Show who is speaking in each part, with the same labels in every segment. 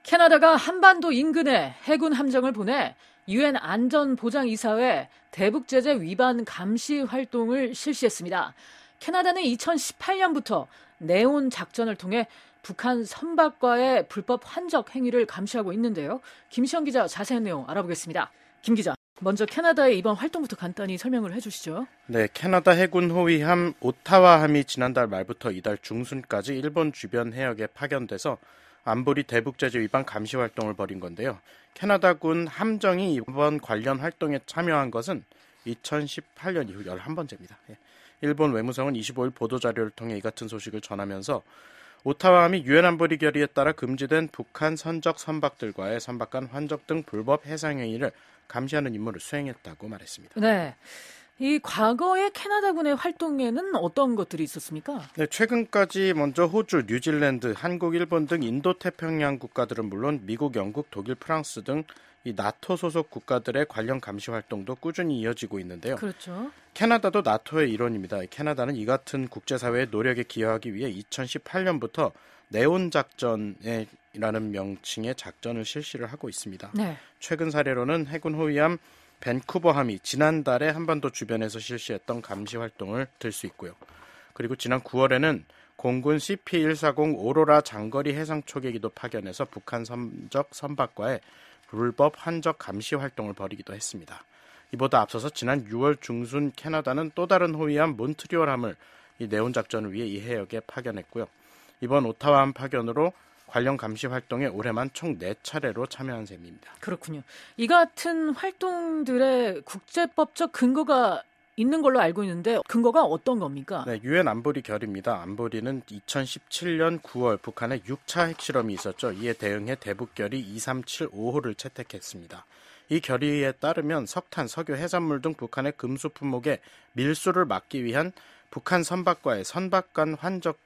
Speaker 1: 캐나다가 한반도 인근에 해군 함정을 보내 유엔 안전보장이사회 대북제재 위반 감시 활동을 실시했습니다. 캐나다는 2018년부터 네온 작전을 통해 북한 선박과의 불법 환적 행위를 감시하고 있는데요. 김시영 기자 자세한 내용 알아보겠습니다. 김 기자, 먼저 캐나다의 이번 활동부터 간단히 설명을 해주시죠.
Speaker 2: 네, 캐나다 해군 호위함 오타와함이 지난달 말부터 이달 중순까지 일본 주변 해역에 파견돼서 안보리 대북제재 위반 감시 활동을 벌인 건데요. 캐나다군 함정이 이번 관련 활동에 참여한 것은 2018년 이후 11번째입니다. 일본 외무성은 25일 보도자료를 통해 이 같은 소식을 전하면서 오타와함이 유엔 안보리 결의에 따라 금지된 북한 선적 선박들과의 선박 간 환적 등 불법 해상 행위를 감시하는 임무를 수행했다고 말했습니다.
Speaker 1: 네, 이 과거의 캐나다군의 활동에는 어떤 것들이 있었습니까?
Speaker 2: 네, 최근까지 먼저 호주, 뉴질랜드, 한국, 일본 등 인도태평양 국가들은 물론 미국, 영국, 독일, 프랑스 등 이 나토 소속 국가들의 관련 감시 활동도 꾸준히 이어지고 있는데요.
Speaker 1: 그렇죠.
Speaker 2: 캐나다도 나토의 일원입니다. 캐나다는 이 같은 국제사회의 노력에 기여하기 위해 2018년부터 네온 작전이라는 명칭의 작전을 실시를 하고 있습니다.
Speaker 1: 네.
Speaker 2: 최근 사례로는 해군 호위함 밴쿠버함이 지난달에 한반도 주변에서 실시했던 감시 활동을 들 수 있고요. 그리고 지난 9월에는 공군 CP-140 오로라 장거리 해상 초계기도 파견해서 북한 선적 선박과의 불법 환적 감시 활동을 벌이기도 했습니다. 이보다 앞서서 지난 6월 중순 캐나다는 또 다른 호위함 몬트리올함을 이 네온 작전을 위해 이 해역에 파견했고요. 이번 오타와함 파견으로 관련 감시 활동에 올해만 총 4차례로 참여한 셈입니다.
Speaker 1: 그렇군요. 이 같은 활동들의 국제법적 근거가 있는 걸로 알고 있는데 근거가 어떤 겁니까?
Speaker 2: 네, 유엔 안보리 결의입니다. 안보리는 2017년 9월 북한의 6차 핵실험이 있었죠. 이에 대응해 대북결의 2375호를 채택했습니다. 이 결의에 따르면 석탄, 석유, 해산물 등 북한의 금수 품목의 밀수를 막기 위한 북한 선박과의 선박 간 환적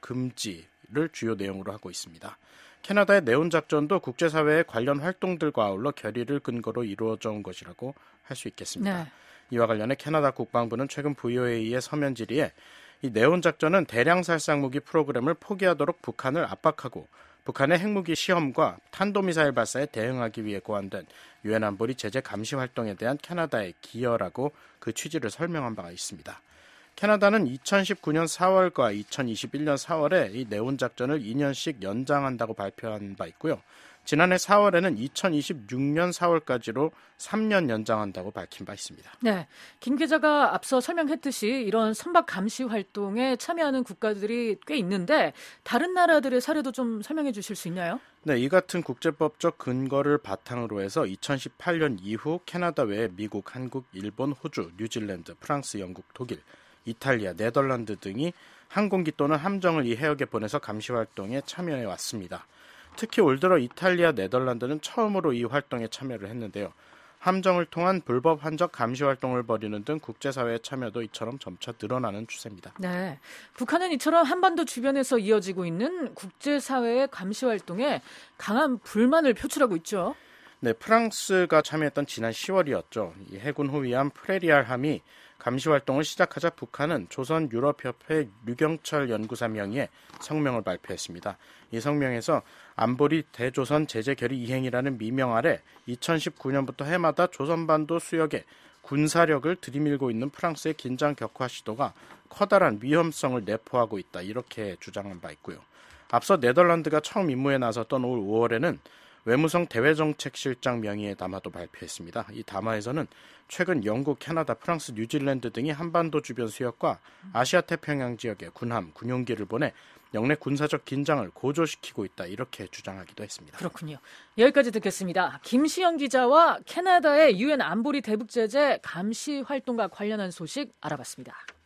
Speaker 2: 금지를 주요 내용으로 하고 있습니다. 캐나다의 네온 작전도 국제사회의 관련 활동들과 아울러 결의를 근거로 이루어져 온 것이라고 할 수 있겠습니다.
Speaker 1: 네.
Speaker 2: 이와 관련해 캐나다 국방부는 최근 VOA의 서면 질의에 이 네온 작전은 대량 살상 무기 프로그램을 포기하도록 북한을 압박하고 북한의 핵무기 시험과 탄도미사일 발사에 대응하기 위해 고안된 유엔 안보리 제재 감시 활동에 대한 캐나다의 기여라고 그 취지를 설명한 바가 있습니다. 캐나다는 2019년 4월과 2021년 4월에 이 네온 작전을 2년씩 연장한다고 발표한 바 있고요. 지난해 4월에는 2026년 4월까지로 3년 연장한다고 밝힌 바 있습니다.
Speaker 1: 네, 김 기자가 앞서 설명했듯이 이런 선박 감시 활동에 참여하는 국가들이 꽤 있는데 다른 나라들의 사례도 좀 설명해 주실 수 있나요?
Speaker 2: 네, 이 같은 국제법적 근거를 바탕으로 해서 2018년 이후 캐나다 외에 미국, 한국, 일본, 호주, 뉴질랜드, 프랑스, 영국, 독일, 이탈리아, 네덜란드 등이 항공기 또는 함정을 이 해역에 보내서 감시 활동에 참여해 왔습니다. 특히 올 들어 이탈리아, 네덜란드는 처음으로 이 활동에 참여를 했는데요. 함정을 통한 불법 환적 감시 활동을 벌이는 등 국제사회의 참여도 이처럼 점차 늘어나는 추세입니다.
Speaker 1: 네, 북한은 이처럼 한반도 주변에서 이어지고 있는 국제사회의 감시 활동에 강한 불만을 표출하고 있죠.
Speaker 2: 네, 프랑스가 참여했던 지난 10월이었죠. 이 해군 호위함 프레리알함이 감시 활동을 시작하자 북한은 조선 유럽협회 류경철 연구사 명의의 성명을 발표했습니다. 이 성명에서 안보리 대조선 제재 결의 이행이라는 미명 아래 2019년부터 해마다 조선반도 수역에 군사력을 들이밀고 있는 프랑스의 긴장 격화 시도가 커다란 위험성을 내포하고 있다, 이렇게 주장한 바 있고요. 앞서 네덜란드가 처음 임무에 나섰던 올 5월에는 외무성 대외정책실장 명의의 담화도 발표했습니다. 이 담화에서는 최근 영국, 캐나다, 프랑스, 뉴질랜드 등이 한반도 주변 수역과 아시아 태평양 지역에 군함, 군용기를 보내 영내 군사적 긴장을 고조시키고 있다, 이렇게 주장하기도 했습니다.
Speaker 1: 그렇군요. 여기까지 듣겠습니다. 김시영 기자와 캐나다의 유엔 안보리 대북제재 감시 활동과 관련한 소식 알아봤습니다.